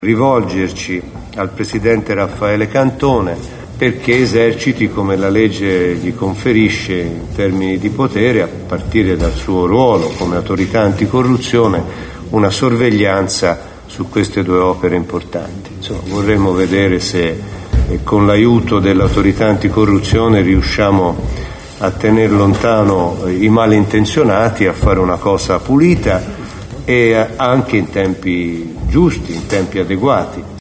rivolgerci al Presidente Raffaele Cantone perché eserciti, come la legge gli conferisce in termini di potere, a partire dal suo ruolo come autorità anticorruzione, una sorveglianza su queste due opere importanti. Insomma, vorremmo vedere se con l'aiuto dell'autorità anticorruzione riusciamo a tenere lontano i malintenzionati, a fare una cosa pulita e anche in tempi giusti, in tempi adeguati.